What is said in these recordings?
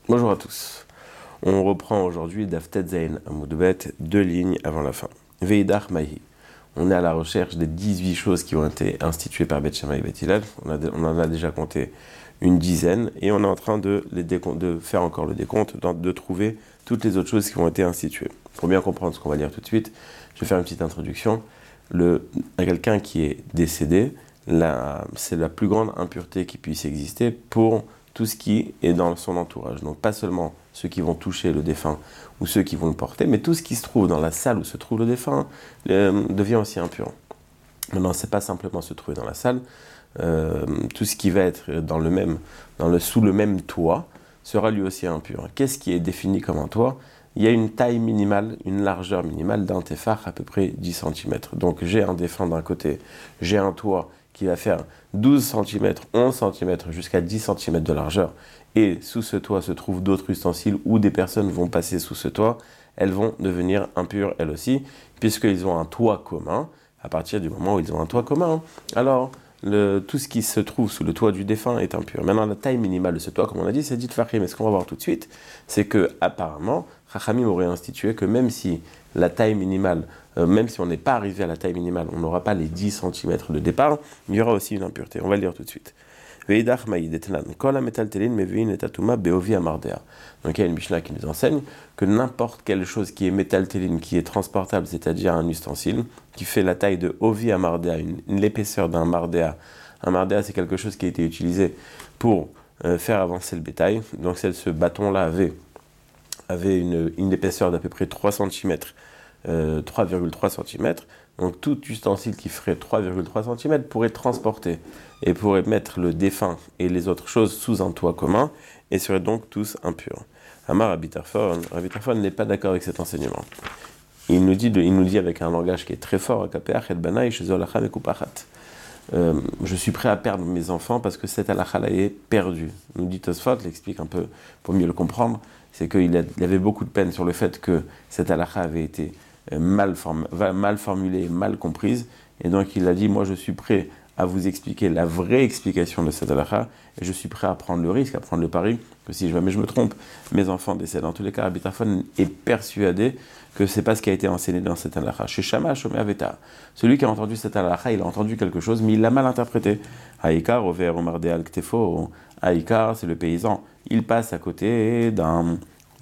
Bonjour à tous. On reprend aujourd'hui Daf Tet Zayin Amoudbet, 2 lignes avant la fin. Veidach Mahi. On est à la recherche des 18 choses qui ont été instituées par Beth Shammai et Beth Hillel. On en a déjà compté une dizaine et on est en train de faire encore le décompte, de trouver toutes les autres choses qui ont été instituées. Pour bien comprendre ce qu'on va lire tout de suite, je vais faire une petite introduction. Quelqu'un qui est décédé, c'est la plus grande impureté qui puisse exister pour tout ce qui est dans son entourage. Donc pas seulement ceux qui vont toucher le défunt ou ceux qui vont le porter, mais tout ce qui se trouve dans la salle où se trouve le défunt devient aussi impur. Maintenant, c'est pas simplement se trouver dans la salle, tout ce qui va être sous le même toit sera lui aussi impur. Qu'est-ce qui est défini comme un toit? Il y a une taille minimale, une largeur minimale d'un téphar, à peu près 10 cm. Donc j'ai un défunt d'un côté, j'ai un toit qui va faire 12 cm, 11 cm, jusqu'à 10 cm de largeur. Et sous ce toit se trouvent d'autres ustensiles où des personnes vont passer sous ce toit. Elles vont devenir impures elles aussi, puisqu'ils ont un toit commun, à partir du moment où ils ont un toit commun. Alors, tout ce qui se trouve sous le toit du défunt est impur. Maintenant, la taille minimale de ce toit, comme on a dit, c'est 10 tfachim. Mais ce qu'on va voir tout de suite, c'est que apparemment, Chachamim aurait institué que même si la taille minimale, même si on n'est pas arrivé à la taille minimale, on n'aura pas les 10 cm de départ, il y aura aussi une impureté. On va le lire tout de suite. Donc il y a une Mishnah qui nous enseigne que n'importe quelle chose qui est métaltéline, qui est transportable, c'est-à-dire un ustensile, qui fait la taille de Ovi Amardea, l'épaisseur d'un Mardea. Un Mardea, c'est quelque chose qui a été utilisé pour faire avancer le bétail. Donc ce bâton-là avait une épaisseur d'à peu près 3 cm, 3,3 cm. Donc tout ustensile qui ferait 3,3 cm pourrait transporter et pourrait mettre le défunt et les autres choses sous un toit commun et seraient donc tous impurs. Amar Rabbi Tarfon n'est pas d'accord avec cet enseignement. Il nous dit avec un langage qui est très fort, je suis prêt à perdre mes enfants parce que cette halakha est perdue. Nous dit Tosfot, l'explique un peu pour mieux le comprendre, c'est qu'il avait beaucoup de peine sur le fait que cette halakha avait été mal formulée, mal comprise, et donc il a dit, moi je suis prêt à vous expliquer la vraie explication de cette halakha, et je suis prêt à prendre le risque, à prendre le pari, que si jamais je me trompe, mes enfants décèdent. En tous les cas, Rabbi Tarfon est persuadé que c'est pas ce qui a été enseigné dans cette halakha. Chez Shama, Shomer Aveta, celui qui a entendu cette halakha, il a entendu quelque chose, mais il l'a mal interprété. Haïkar, Over, Omar de Al-Ktefo, Haïkar, c'est le paysan. Il passe à côté d'un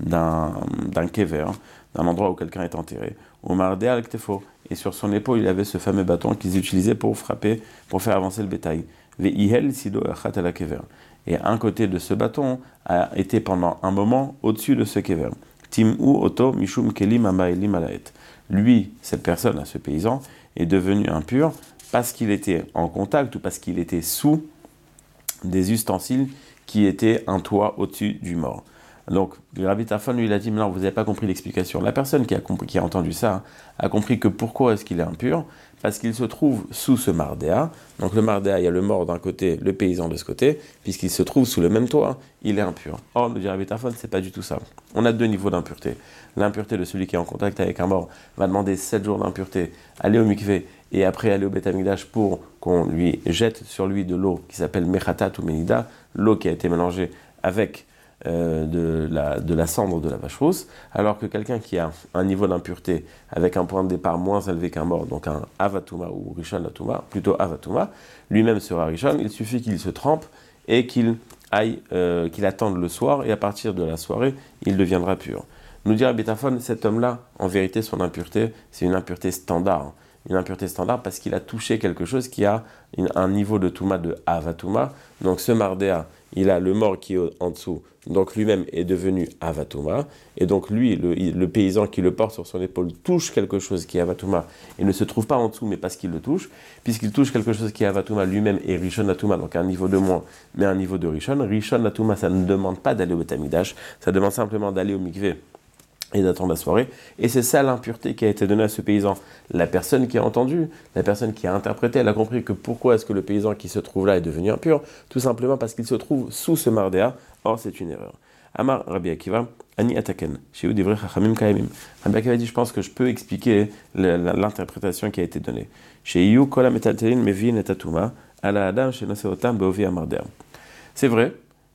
kever, d'un endroit où quelqu'un est enterré. Omar de Al-Ktefo. Et sur son épaule, il avait ce fameux bâton qu'ils utilisaient pour frapper, pour faire avancer le bétail. Ve'ihel sido achat ala kever. Et un côté de ce bâton a été pendant un moment au-dessus de ce kever. Tim'u oto mishum kelim amaelim alaet. Lui, cette personne, ce paysan, est devenu impur parce qu'il était en contact ou parce qu'il était sous des ustensiles qui étaient un toit au-dessus du mort. Donc, le Rabbi Tarfon, lui, il a dit, mais non, vous n'avez pas compris l'explication. La personne qui a entendu ça a compris que pourquoi est-ce qu'il est impur? Parce qu'il se trouve sous ce mardéa. Donc, le mardéa, il y a le mort d'un côté, le paysan de ce côté, puisqu'il se trouve sous le même toit, il est impur. Or, le Rabbi Tarfon, c'est pas du tout ça. On a 2 niveaux d'impureté. L'impureté de celui qui est en contact avec un mort va demander 7 jours d'impureté, aller au mikvé, et après aller au Beth Amikdash pour qu'on lui jette sur lui de l'eau qui s'appelle mechatat ou menida, l'eau qui a été mélangée avec de la cendre de la vache rousse, alors que quelqu'un qui a un niveau d'impureté avec un point de départ moins élevé qu'un mort, donc un avatuma ou rishon latuma, plutôt avatuma, lui-même sera rishon, il suffit qu'il se trempe et qu'il attende le soir, et à partir de la soirée, il deviendra pur. Nous dit Rabbi Tarfon, cet homme-là, en vérité, son impureté, c'est une impureté standard. Une impureté standard parce qu'il a touché quelque chose qui a un niveau de Touma de Avatuma. Donc ce Mardéa, il a le mort qui est en dessous, donc lui-même est devenu Avatuma. Et donc lui, le paysan qui le porte sur son épaule, touche quelque chose qui est Avatuma et ne se trouve pas en dessous, mais parce qu'il le touche. Puisqu'il touche quelque chose qui est Avatuma, lui-même est Rishon Latuma, donc un niveau de moins, mais un niveau de Rishon. Rishon Latuma, ça ne demande pas d'aller au Beth Amikdash, ça demande simplement d'aller au mikvé et d'attendre la soirée. Et c'est ça l'impureté qui a été donnée à ce paysan. La personne qui a entendu, la personne qui a interprété, elle a compris que pourquoi est-ce que le paysan qui se trouve là est devenu impur? Tout simplement parce qu'il se trouve sous ce mardéa. Or, c'est une erreur. Amar Rabbi Akiva, Ani Ataken, chez eux d'Ivrei Chachamim Kaemim. Rabbi Akiva dit, je pense que je peux expliquer l'interprétation qui a été donnée. Chez Iyu Kola Metaltelin Mevin et Tatuma, Ala Adam chez Noseotam Beovi Amardea. C'est vrai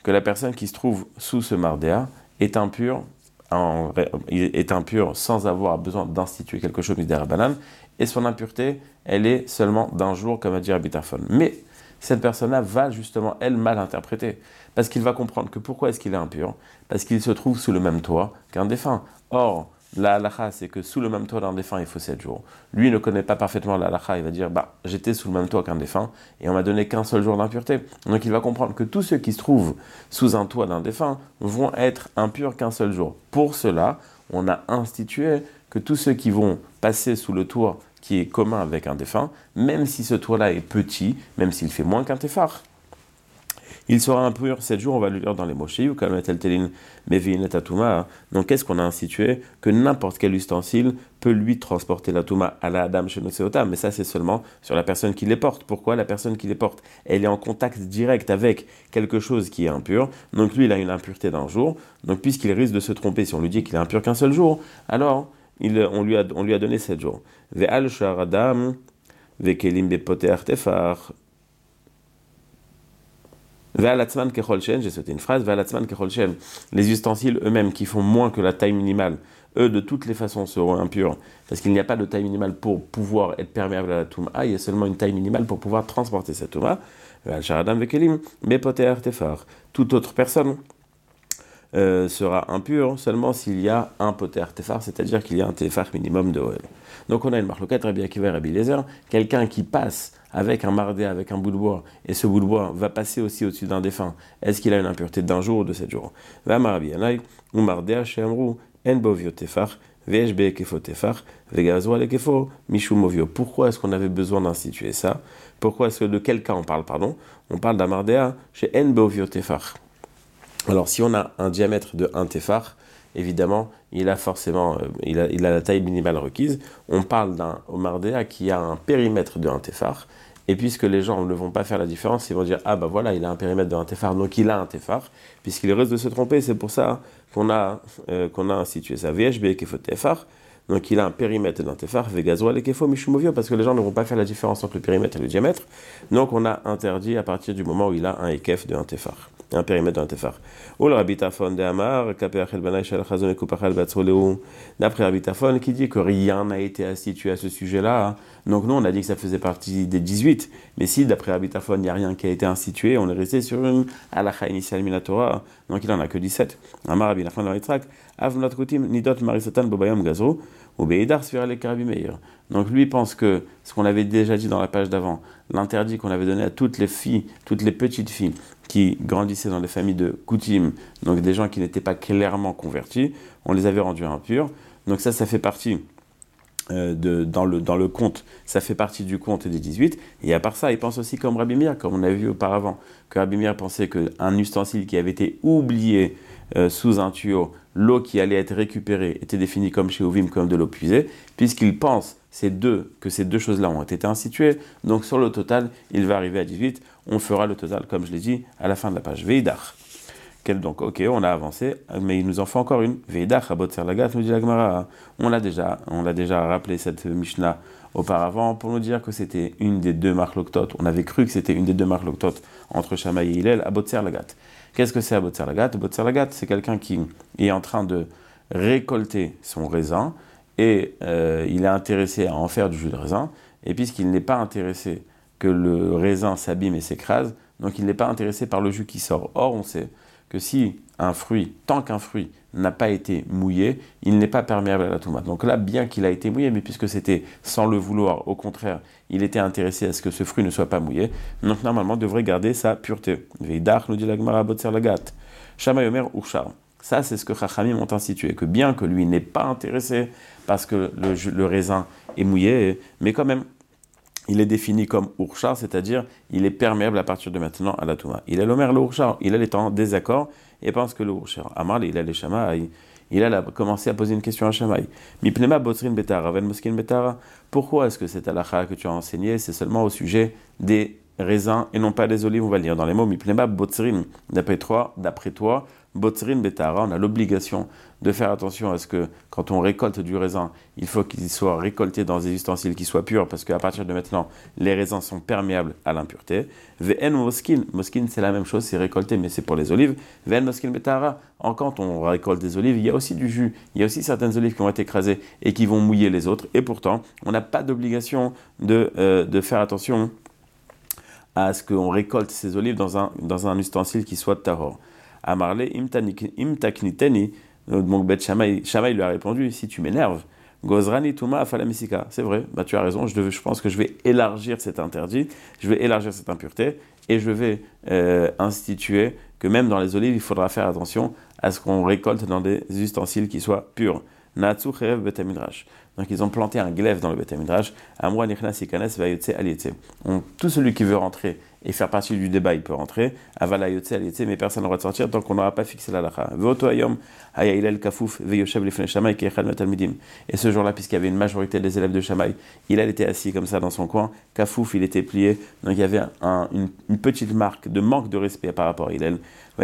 que la personne qui se trouve sous ce mardéa est impure, est impure sans avoir besoin d'instituer quelque chose midera banane, et son impureté, elle est seulement d'un jour, comme a dit Rabbi Tarfon. Mais cette personne-là va justement, elle, mal interpréter, parce qu'il va comprendre que pourquoi est-ce qu'il est impur? Parce qu'il se trouve sous le même toit qu'un défunt. Or, la halakha, c'est que sous le même toit d'un défunt, il faut 7 jours. Lui ne connaît pas parfaitement la halakha, il va dire, j'étais sous le même toit qu'un défunt, et on m'a donné qu'un seul jour d'impureté. Donc il va comprendre que tous ceux qui se trouvent sous un toit d'un défunt vont être impurs qu'un seul jour. Pour cela, on a institué que tous ceux qui vont passer sous le toit qui est commun avec un défunt, même si ce toit-là est petit, même s'il fait moins qu'un téphar, il sera impur 7 jours, on va le lire dans les Moshe, ou Kalmet Telin, Mevinet Atuma. Donc, qu'est-ce qu'on a institué? Que n'importe quel ustensile peut lui transporter la Touma à la Adam chez Noseota, mais ça, c'est seulement sur la personne qui les porte. Pourquoi? La personne qui les porte, elle est en contact direct avec quelque chose qui est impur. Donc, lui, il a une impureté d'un jour. Donc, puisqu'il risque de se tromper si on lui dit qu'il est impur qu'un seul jour, alors on lui a donné 7 jours. Ve'al shar Adam, ve'kelim bepoter tefar. Ve'alatzman kechol shen, j'ai sauté une phrase, Ve'alatzman kechol shen, les ustensiles eux-mêmes qui font moins que la taille minimale, eux de toutes les façons seront impurs, parce qu'il n'y a pas de taille minimale pour pouvoir être perméable à la touma, il y a seulement une taille minimale pour pouvoir transporter cette touma. Ve'al sharadam ve'kelim, bepoter tefar, toute autre personne sera impur seulement s'il y a un poter tefar, c'est-à-dire qu'il y a un tefar minimum de Ohel. Donc on a une marloquette, Rabbi Akiva et Rabbi Eliezer, quelqu'un qui passe avec un mardé, avec un bout de bois, et ce bout de bois va passer aussi au-dessus d'un défunt, est-ce qu'il a une impureté d'un jour ou de 7 jours? V'amar Rabbi Yanai, ou mardéa she'amru, en bovio tefar, ve'eshbe kefo tefar, ve'gazwa lekefo, mishum movio. Pourquoi est-ce qu'on avait besoin d'instituer ça? Pourquoi est-ce que de quel cas on parle, On parle d'un mardéa chez en bovio tefar. Alors, si on a un diamètre de 1 téphar, évidemment, il a forcément il a la taille minimale requise. On parle d'un omardéa qui a un périmètre de 1 téphar. Et puisque les gens ne vont pas faire la différence, ils vont dire, voilà, il a un périmètre de 1 téphar, donc il a un téphar. Puisqu'il risque de se tromper, c'est pour ça qu'on a institué ça. VHB kefo téphar. Donc il a un périmètre d'un téphar, vegazoa le kefo mishumovio, parce que les gens ne vont pas faire la différence entre le périmètre et le diamètre. Donc on a interdit à partir du moment où il a un ekef de 1 téphar. Un périmètre d'un tefar. Ou le Rabbi Tarfon de Amar, d'après Rabbi Tarfon, qui dit que rien n'a été institué à ce sujet-là. Donc nous, on a dit que ça faisait partie des 18. Mais si, d'après Rabbi Tarfon, il n'y a rien qui a été institué, on est resté sur une halakha initiale minatora. Donc il n'en a que 17. Amar Rabbi Nachman Laritzrak, Avnot Kutim, Nidot Marisotan Bobayam Gazro, ou Beidar Sfirale Karabi Meir. Donc lui pense que ce qu'on avait déjà dit dans la page d'avant, l'interdit qu'on avait donné à toutes les filles, toutes les petites filles qui grandissaient dans les familles de Koutim, donc des gens qui n'étaient pas clairement convertis, on les avait rendus impurs. Donc ça fait partie dans le compte, ça fait partie du compte des 18. Et à part ça, il pense aussi comme Rabbi Meir, comme on a vu auparavant, que Rabbi Meir pensait qu'un ustensile qui avait été oublié sous un tuyau, l'eau qui allait être récupérée était définie comme chez Ovim, comme de l'eau puisée, puisqu'il pense que ces deux choses-là ont été instituées. Donc sur le total, il va arriver à 18. On fera le total, comme je l'ai dit, à la fin de la page. Veidach. Donc, ok, on a avancé, mais il nous en faut encore une. Veidach, abot serlagat, nous dit la Gemara. On l'a déjà rappelé cette Mishnah auparavant pour nous dire que c'était une des deux marloktot. On avait cru que c'était une des deux marloktot entre Shammai et Hillel, abot serlagat. Qu'est-ce que c'est abot serlagat? Abot serlagat, c'est quelqu'un qui est en train de récolter son raisin et il est intéressé à en faire du jus de raisin. Et puisqu'il n'est pas intéressé que le raisin s'abîme et s'écrase, donc il n'est pas intéressé par le jus qui sort. Or, on sait que si tant qu'un fruit n'a pas été mouillé, il n'est pas perméable à la tomate. Donc là, bien qu'il a été mouillé, mais puisque c'était sans le vouloir, au contraire, il était intéressé à ce que ce fruit ne soit pas mouillé, donc normalement, il devrait garder sa pureté. Veidach, nous dit la Gemara, botser lagat. Shammai Omer Urshar. Ça, c'est ce que Chachamim ont institué, que bien que lui n'est pas intéressé parce que le raisin est mouillé, mais quand même, il est défini comme Urshar, c'est-à-dire il est perméable à partir de maintenant à la Touma. Il a l'Omer le Urshar, il est en désaccord et pense que le Urshar. Amar, il a les Shammai, il a commencé à poser une question à Shammai. Mipnema botsrin betara, ven moskin betara. Pourquoi est-ce que cette halakha que tu as enseignée, c'est seulement au sujet des raisins et non pas des olives, on va le lire dans les mots mipneba botsrin. D'après toi, botsrin betara, on a l'obligation de faire attention à ce que quand on récolte du raisin, il faut qu'il soit récolté dans des ustensiles qui soient purs, parce qu'à partir de maintenant, les raisins sont perméables à l'impureté. Ve'en moskin, moskin c'est la même chose, c'est récolté, mais c'est pour les olives. Ve'en moskin betara, quand on récolte des olives, il y a aussi du jus, il y a aussi certaines olives qui vont être écrasées et qui vont mouiller les autres, et pourtant, on n'a pas d'obligation de faire attention à ce qu'on récolte ces olives dans un ustensile qui soit tahor. Amarle imtakniteni, donc Bet Shammai lui a répondu, si tu m'énerves, Gozrani Tuma Afalamisika, c'est vrai, tu as raison, je pense que je vais élargir cet interdit, je vais élargir cette impureté, et je vais instituer que même dans les olives, il faudra faire attention à ce qu'on récolte dans des ustensiles qui soient purs. Natsu Cherev Bet Midrash. Donc ils ont planté un glaive dans le Bet Midrash. Amra Nichnas Ikanes Vayotse Alietse. Tout celui qui veut rentrer et faire partie du débat, il peut rentrer. Avala Yotse Alietse, mais personne n'aura de sortir tant qu'on n'aura pas fixé la lacha. Veoto Ayom Haya Hillel Kafouf Veyoshev Lifnei Shammai Keechad Metalmidim. Et ce jour-là, puisqu'il y avait une majorité des élèves de Shammai, Hillel était assis comme ça dans son coin. Kafouf, il était plié. Donc il y avait une petite marque de manque de respect par rapport à Hillel.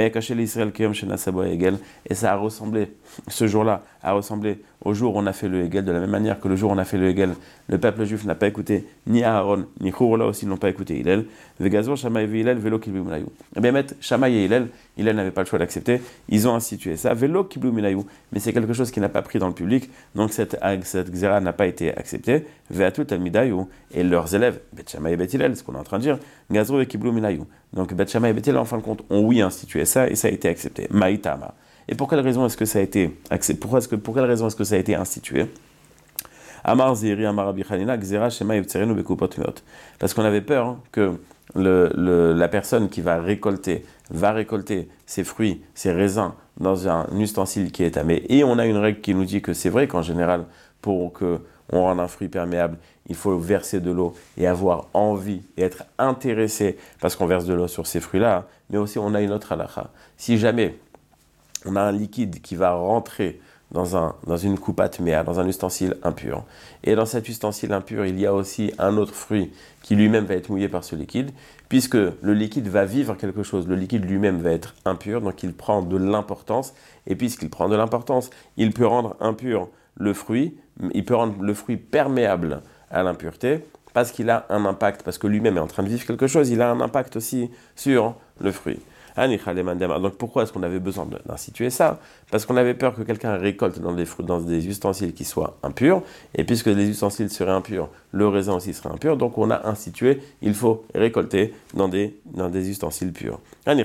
Et ça a ressemblé, ce jour-là, a ressemblé au jour où on a fait le Hegel, de la même manière que le jour où on a fait le Hegel, le peuple juif n'a pas écouté ni Aaron, ni Hurla aussi n'ont pas écouté Hillel. Vegazor, Shammai et Hillel, Velo Kiblu Milayou. Eh bien, Shammai et Hillel n'avaient pas le choix d'accepter, ils ont institué ça, Velo Kiblu Milayou. Mais c'est quelque chose qui n'a pas pris dans le public, donc cette Xéra n'a pas été acceptée. Veatu Talmidayou, et leurs élèves, Bet Shammai et Bet Hillel, ce qu'on est en train de dire, Gazro et Kiblu Milayou. Donc Bet Shammai et Bet Hillel, en fin de compte, ont institué ça, et ça a été accepté. Maïtama. Et pour quelle raison est-ce que ça a été accepté? Pour quelle raison est-ce que ça a été institué? Amar Ziri Amar Rabbi Chanina Gzera Shema Yevtzerenu Bekupot Meot. Parce qu'on avait peur que la personne qui va récolter ses fruits, ses raisins dans un ustensile qui est tamé. Et on a une règle qui nous dit que c'est vrai qu'en général, pour qu'on rende un fruit perméable, il faut verser de l'eau et avoir envie et être intéressé parce qu'on verse de l'eau sur ces fruits-là. Mais aussi, on a une autre halakha. Si jamais on a un liquide qui va rentrer dans une coupate méa, dans un ustensile impur. Et dans cet ustensile impur, il y a aussi un autre fruit qui lui-même va être mouillé par ce liquide, puisque le liquide va vivre quelque chose, le liquide lui-même va être impur, donc il prend de l'importance, et puisqu'il prend de l'importance, il peut rendre impur le fruit, il peut rendre le fruit perméable à l'impureté, parce qu'il a un impact, parce que lui-même est en train de vivre quelque chose, il a un impact aussi sur le fruit. Donc pourquoi est-ce qu'on avait besoin d'instituer ça? Parce qu'on avait peur que quelqu'un récolte dans des ustensiles qui soient impurs, et puisque les ustensiles seraient impurs, le raisin aussi serait impur, donc on a institué, il faut récolter dans des ustensiles purs. On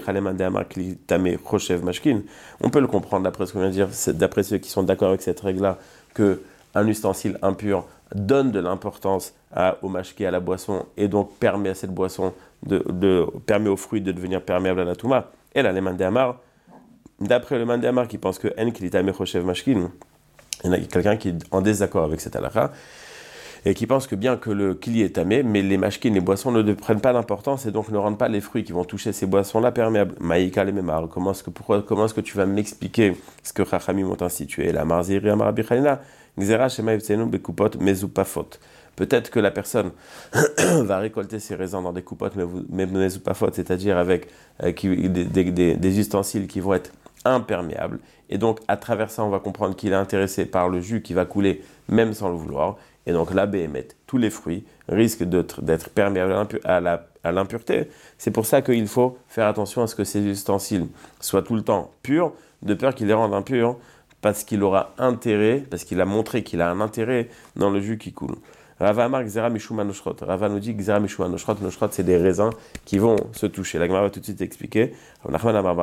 peut le comprendre d'après ce qu'on vient de dire, d'après ceux qui sont d'accord avec cette règle-là, qu'un ustensile impur donne de l'importance au mashki, à la boisson, et donc permet à cette boisson permet aux fruits de devenir perméables à la touma. Et là, les mandéamar, d'après le mandéamar qui pense que en kilitame choshev mashkin, il y a quelqu'un qui est en désaccord avec cette halakha, et qui pense que bien que le kili est tamé, mais les mashkin, les boissons ne prennent pas d'importance et donc ne rendent pas les fruits qui vont toucher ces boissons-là perméables. Maïka le memar, comment est-ce que tu vas m'expliquer ce que Chachamim ont institué? La marziri amar Rabbi Chanina, gzera shema yevtzenu bekupot mezupafot. Peut-être que la personne va récolter ses raisins dans des coupottes mezupafot, c'est-à-dire avec des ustensiles qui vont être imperméables. Et donc, à travers ça, on va comprendre qu'il est intéressé par le jus qui va couler, même sans le vouloir. Et donc, la béhémeth, tous les fruits, risquent d'être perméables à l'impureté. C'est pour ça qu'il faut faire attention à ce que ces ustensiles soient tout le temps purs, de peur qu'ils les rendent impurs, parce qu'il aura intérêt, parce qu'il a montré qu'il a un intérêt dans le jus qui coule. Rava Amar Gzera Mishuma Noshrot. Rava nous dit Gzera Mishuma Noshrot. Noshrot, c'est des raisins qui vont se toucher. La Gemara va tout de suite expliquer. Donc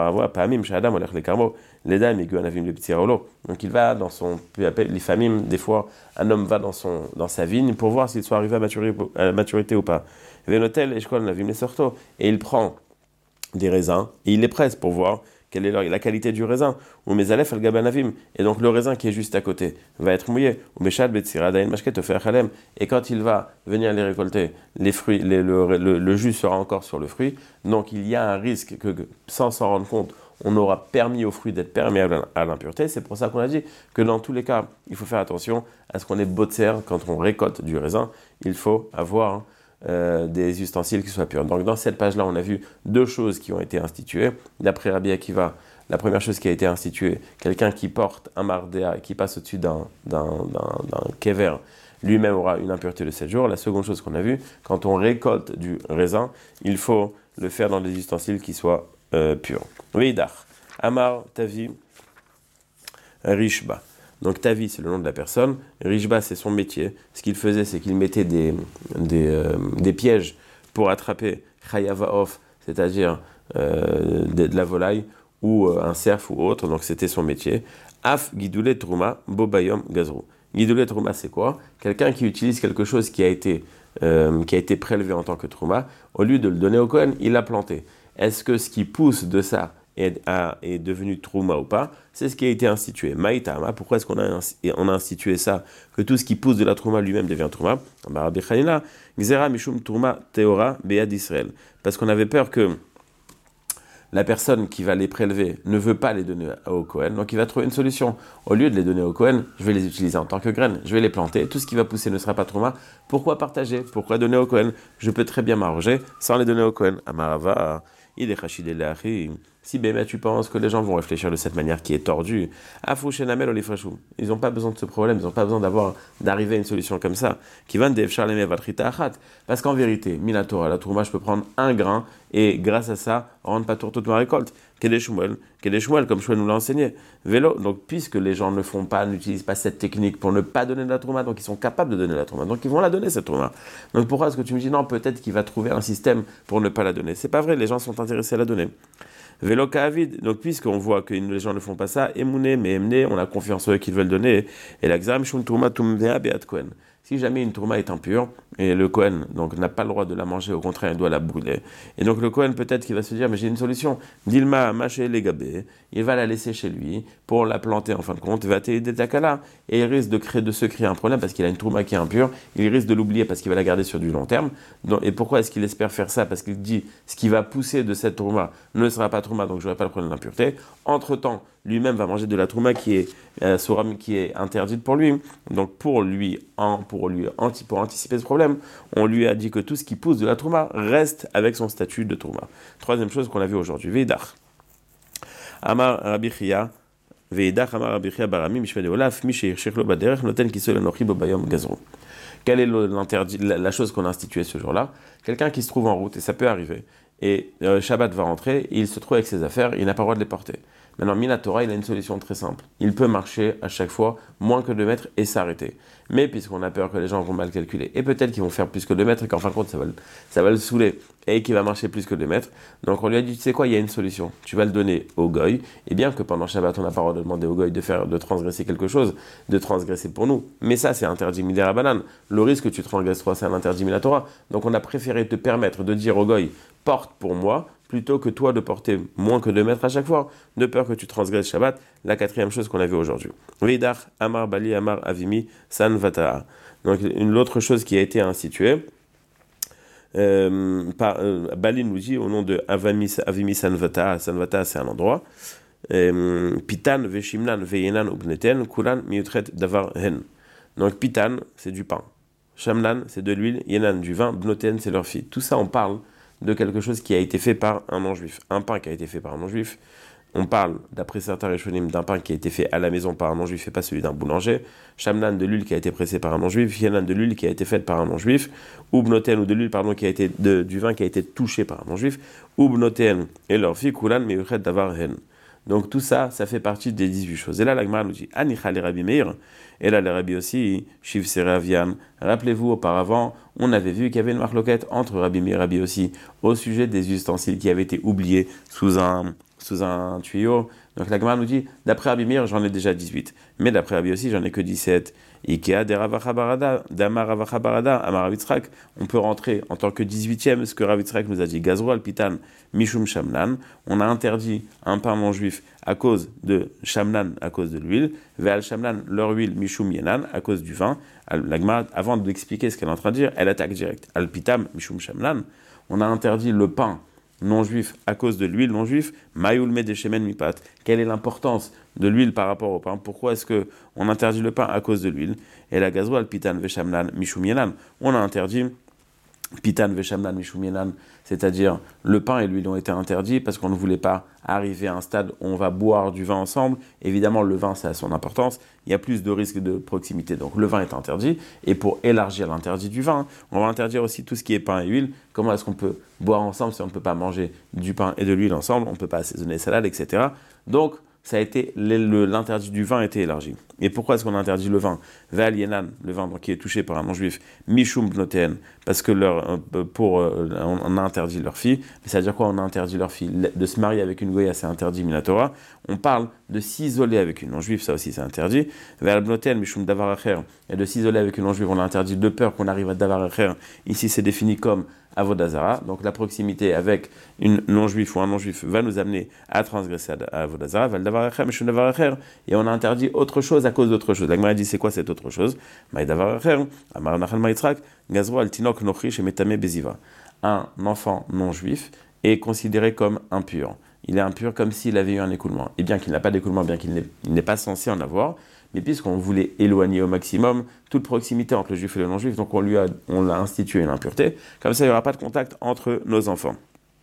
il va dans son, les familles, des fois, un homme va dans sa vigne pour voir s'il soit arrivé à maturité ou pas. Venotel, Eshkol, Navim, les sorto. Et il prend des raisins et il les presse pour voir quelle est la qualité du raisin. Ou mes alef al gabanavim. Et donc le raisin qui est juste à côté va être mouillé. Ou meshad betsiradain mashket ofer chalem. Et quand il va venir les récolter, les fruits, le jus sera encore sur le fruit. Donc il y a un risque que, sans s'en rendre compte, on aura permis aux fruits d'être perméables à l'impureté. C'est pour ça qu'on a dit que dans tous les cas, il faut faire attention à ce qu'on est botser quand on récolte du raisin. Il faut avoir des ustensiles qui soient purs. Donc dans cette page-là, on a vu deux choses qui ont été instituées. D'après Rabbi Akiva, la première chose qui a été instituée, quelqu'un qui porte un mardéa, qui passe au-dessus d'un kever, lui-même aura une impureté de 7 jours. La seconde chose qu'on a vue, quand on récolte du raisin, il faut le faire dans des ustensiles qui soient purs. Veidar, Amar, Tavi, Rishba. Donc Tavi, c'est le nom de la personne. Rishba, c'est son métier. Ce qu'il faisait, c'est qu'il mettait des pièges pour attraper Chayavaof, c'est-à-dire de la volaille, ou un cerf ou autre. Donc c'était son métier. Af Gidoule Trouma, Bobayom Gazrou. Gidoule Trouma, c'est quoi? Quelqu'un qui utilise quelque chose qui a été prélevé en tant que Trouma, au lieu de le donner au Kohen, il l'a planté. Est-ce que ce qui pousse de ça est devenu Trouma ou pas? C'est ce qui a été institué. Maïtama, pourquoi est-ce qu'on a institué ça? Que tout ce qui pousse de la Trouma lui-même devient Trouma. Rabbi Chanina, Gzera Mishum Trouma Teora Bead Israël. Parce qu'on avait peur que la personne qui va les prélever ne veut pas les donner au Kohen, donc il va trouver une solution. Au lieu de les donner au Kohen, je vais les utiliser en tant que graines, je vais les planter, tout ce qui va pousser ne sera pas Trouma. Pourquoi partager? Pourquoi donner au Kohen? Je peux très bien m'arranger sans les donner au Kohen. Amarava, il est chachidé l'achi. Si tu penses que les gens vont réfléchir de cette manière qui est tordue, ils n'ont pas besoin de ce problème, ils n'ont pas besoin d'arriver à une solution comme ça. Parce qu'en vérité, Minatora, la Trouma, je peux prendre un grain et grâce à ça, rendre pas toute ma récolte. Kedeshmuel, comme Shmuel nous l'a enseigné. Vélo, donc puisque les gens ne font pas, n'utilisent pas cette technique pour ne pas donner de la Trouma, donc ils sont capables de donner la Trouma, donc ils vont la donner cette Trouma. Donc pourquoi est-ce que tu me dis non, peut-être qu'il va trouver un système pour ne pas la donner? C'est pas vrai, les gens sont intéressés à la donner. Vélo Kavid, donc puisqu'on voit que les gens ne font pas ça, Emouné, mais Emné, on a confiance en eux qu'ils veulent donner. Et l'exam, Shum Touma Tumvea Beat Kohen. Si jamais une Touma est impure, et le Kohen donc n'a pas le droit de la manger, au contraire, il doit la brûler. Et donc le Kohen, peut-être qu'il va se dire, mais j'ai une solution. Dilma, Maché, Legabé, il va la laisser chez lui pour la planter en fin de compte, va t'aider Takala, et il risque de se créer un problème parce qu'il a une Touma qui est impure, il risque de l'oublier parce qu'il va la garder sur du long terme. Donc, et pourquoi est-ce qu'il espère faire ça? Parce qu'il dit, ce qui va pousser de cette Touma ne sera pas Trouma, donc je n'aurai pas le problème d'impureté. Entre-temps, lui-même va manger de la Trouma qui est interdite pour lui. Donc pour anticiper ce problème, on lui a dit que tout ce qui pousse de la Trouma reste avec son statut de Trouma. Troisième chose qu'on a vu aujourd'hui, Veidar. Amar Rabbi Chia, Veidar Amar Rabbi Chia Barami, Mishmede Olaf, Mishe Shechlo Baderech, Noten Kisol Anochi Bobayom Gazro. Quelle est la chose qu'on a instituée ce jour-là? Quelqu'un qui se trouve en route, et ça peut arriver, et Shabbat va rentrer, il se trouve avec ses affaires, il n'a pas le droit de les porter. Maintenant, Minatora, il a une solution très simple. Il peut marcher à chaque fois moins que 2 mètres et s'arrêter. Mais puisqu'on a peur que les gens vont mal calculer, et peut-être qu'ils vont faire plus que 2 mètres et qu'en fin de compte, ça va le saouler et qu'il va marcher plus que 2 mètres. Donc on lui a dit, tu sais quoi, il y a une solution. Tu vas le donner au goy. Et bien que pendant Shabbat, on n'a pas le droit de demander au goy de transgresser quelque chose, de transgresser pour nous. Mais ça, c'est interdit midera banane. Le risque que tu transgresses toi, c'est un interdit Minatora. Donc on a préféré te permettre de dire au goy, porte pour moi, plutôt que toi de porter moins que 2 mètres à chaque fois, de peur que tu transgresses Shabbat. La quatrième chose qu'on a vue aujourd'hui. Veidar, Amar Bali, Amar Avimi, San Vata'a. Donc l'autre chose qui a été instituée, Bali nous dit au nom de Avimi San Vata'a. San Vata'a, c'est un endroit. Pitan, Veshimnan, Veyenan, Ubneten, Kulan, Miutret, Davar, Hen. Donc Pitan, c'est du pain. Shamnan, c'est de l'huile. Yenan, du vin. Bnoten, c'est leur fille. Tout ça, on parle de quelque chose qui a été fait par un non-juif. Un pain qui a été fait par un non-juif. On parle, d'après certains Rishonim, d'un pain qui a été fait à la maison par un non-juif et pas celui d'un boulanger. Shamnan, de l'huile qui a été pressée par un non-juif. Yenan, de l'huile qui a été faite par un non-juif. Ubnoten, ou de l'huile, qui a été du vin qui a été touché par un non-juif. Ubnoten et leur fille, Kulan, Meuchet, Davar, Hen. Donc tout ça, ça fait partie des 18 choses. Et là, l'Agmara nous dit, Anicha les Rabbi Meir, et là, les Rabbi aussi, Shiv Seravian. Rappelez-vous, auparavant, on avait vu qu'il y avait une marloquette entre Rabbi Meir et Rabbi aussi, au sujet des ustensiles qui avaient été oubliés sous un tuyau. Donc l'Agmara nous dit, d'après Rabbi Meir, j'en ai déjà 18, mais d'après Rabbi aussi, j'en ai que 17. Ikea de Ravachabarada, Damar Ravachabarada, Amar Ravitzrak, on peut rentrer en tant que 18e, ce que Ravitzrak nous a dit, Gazro Alpitan, Mishum Shamnan, on a interdit un pain non juif à cause de Shamnan, à cause de l'huile, Ve'al Shamnan, leur huile, Mishum Yenan, à cause du vin. L'Agmara, avant d'expliquer ce qu'elle est en train de dire, elle attaque direct. Alpitam, Mishum Shamnan, on a interdit le pain non-juif à cause de l'huile non-juif, Mayoul Medeshemen Mipat. Quelle est l'importance de l'huile par rapport au pain? Pourquoi est-ce qu'on interdit le pain à cause de l'huile? Et la gazro alpitan veshamnan mishum yenan. On a interdit Pitan veshamnan mishumienan, c'est-à-dire le pain et l'huile ont été interdits parce qu'on ne voulait pas arriver à un stade où on va boire du vin ensemble. Évidemment, le vin, ça a son importance. Il y a plus de risques de proximité. Donc, le vin est interdit. Et pour élargir l'interdit du vin, on va interdire aussi tout ce qui est pain et huile. Comment est-ce qu'on peut boire ensemble si on ne peut pas manger du pain et de l'huile ensemble? On ne peut pas assaisonner salade, etc. Donc, ça a été l'interdit du vin a été élargi. Et pourquoi est-ce qu'on a interdit le vin? Ve'al yenan, le vin donc, qui est touché par un non-juif, mishum bnoteen, parce que on a interdit leur fille. Mais ça veut dire quoi? On a interdit leur fille de se marier avec une goya, c'est interdit minatora. On parle de s'isoler avec une non-juive, ça aussi c'est interdit. Ve'al bnoteen mishum davar acher, et de s'isoler avec une non-juive, on a interdit de peur qu'on arrive à davar acher. Ici c'est défini comme Avodazara, donc la proximité avec une non-juif ou un non-juif va nous amener à transgresser à Avodazara, et on a interdit autre chose à cause d'autre chose. La Gemara dit c'est quoi cette autre chose? Un enfant non-juif est considéré comme impur. Il est impur comme s'il avait eu un écoulement. Et bien qu'il n'a pas d'écoulement, bien qu'il n'est pas censé en avoir, mais puisqu'on voulait éloigner au maximum toute proximité entre le juif et le non-juif, donc on l'a institué une impureté, comme ça il n'y aura pas de contact entre nos enfants.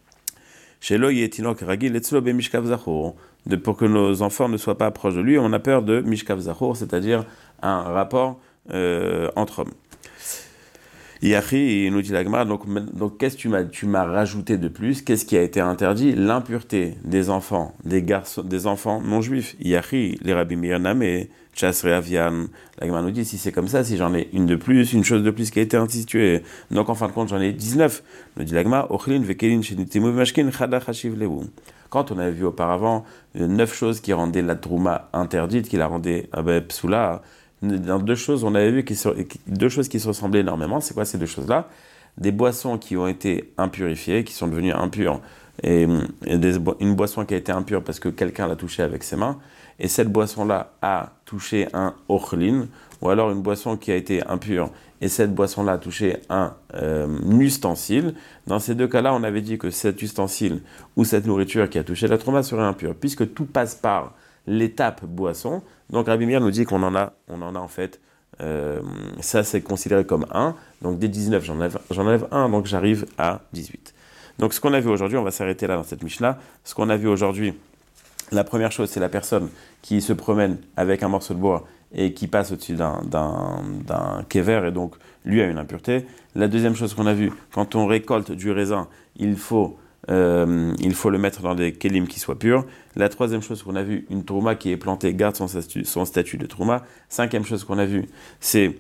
Pour que nos enfants ne soient pas proches de lui, on a peur de mishkav zachor, c'est-à-dire un rapport entre hommes. Yachi, il nous dit la Gemara, donc qu'est-ce que tu m'as rajouté de plus? Qu'est-ce qui a été interdit? L'impureté des enfants, des enfants non-juifs. Yachi, les Rabbi Mirnam et Chasre Avian. La Gemara nous dit, si c'est comme ça, si j'en ai une de plus, une chose de plus qui a été instituée, donc en fin de compte, j'en ai 19. Nous dit la Gemara, Ochlin vekelin shenitimu v'mashkin chada chashiv lehu. Quand on avait vu auparavant 9 choses qui rendaient la trouma interdite, qui la rendaient psoula, dans deux choses, on avait vu deux choses qui se ressemblaient énormément. C'est quoi ces deux choses-là? Des boissons qui ont été impurifiées, qui sont devenues impures, et une boisson qui a été impure parce que quelqu'un l'a touchée avec ses mains, et cette boisson-là a touché un ochlin, ou alors une boisson qui a été impure, et cette boisson-là a touché un ustensile. Dans ces deux cas-là, on avait dit que cet ustensile ou cette nourriture qui a touché la trouma serait impure, puisque tout passe par l'étape boisson. Donc Rabbi Meir nous dit qu'on en a en fait, ça c'est considéré comme 1, donc des 19 j'enlève 1, donc j'arrive à 18. Donc ce qu'on a vu aujourd'hui, on va s'arrêter là dans cette Mishnah, ce qu'on a vu aujourd'hui, la première chose c'est la personne qui se promène avec un morceau de bois et qui passe au-dessus d'un kever et donc lui a une impureté. La deuxième chose qu'on a vu, quand on récolte du raisin, il faut le mettre dans des kelim qui soient purs. La troisième chose qu'on a vu, une trouma qui est plantée garde son statut de trouma. Cinquième chose qu'on a vu, c'est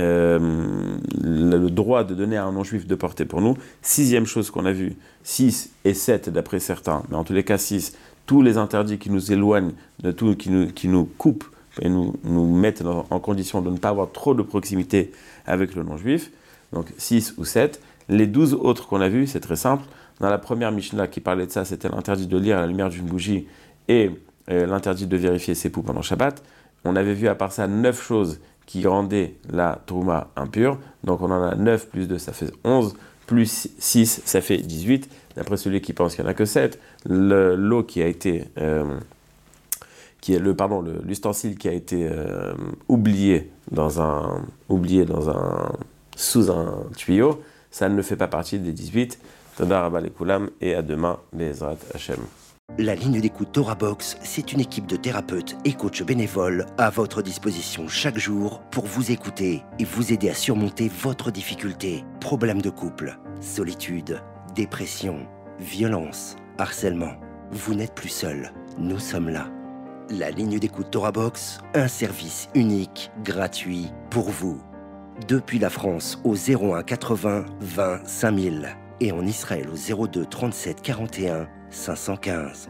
le droit de donner à un non-juif de porter pour nous. Sixième chose qu'on a vu, 6 et 7 d'après certains, mais en tous les cas 6, tous les interdits qui nous éloignent de tout, qui nous coupent et nous mettent en condition de ne pas avoir trop de proximité avec le non-juif. Donc 6 ou 7. Les 12 autres qu'on a vus, c'est très simple. Dans la première Mishnah qui parlait de ça, c'était l'interdit de lire à la lumière d'une bougie et l'interdit de vérifier ses poux pendant Shabbat. On avait vu à part ça 9 choses qui rendaient la trouma impure. Donc on en a 9 plus 2, ça fait 11, plus 6, ça fait 18. D'après celui qui pense qu'il n'y en a que 7, l'eau qui a été... l'ustensile qui a été oublié sous un tuyau, ça ne fait pas partie des 18. Tada Rabba Lekoulam et à demain, Be'ezrat Hashem. La ligne d'écoute Torah Box, c'est une équipe de thérapeutes et coachs bénévoles à votre disposition chaque jour pour vous écouter et vous aider à surmonter votre difficulté. Problèmes de couple, solitude, dépression, violence, harcèlement. Vous n'êtes plus seul, nous sommes là. La ligne d'écoute Torah Box, un service unique, gratuit pour vous. Depuis la France au 01 80 20 5000 et en Israël au 02 37 41 515.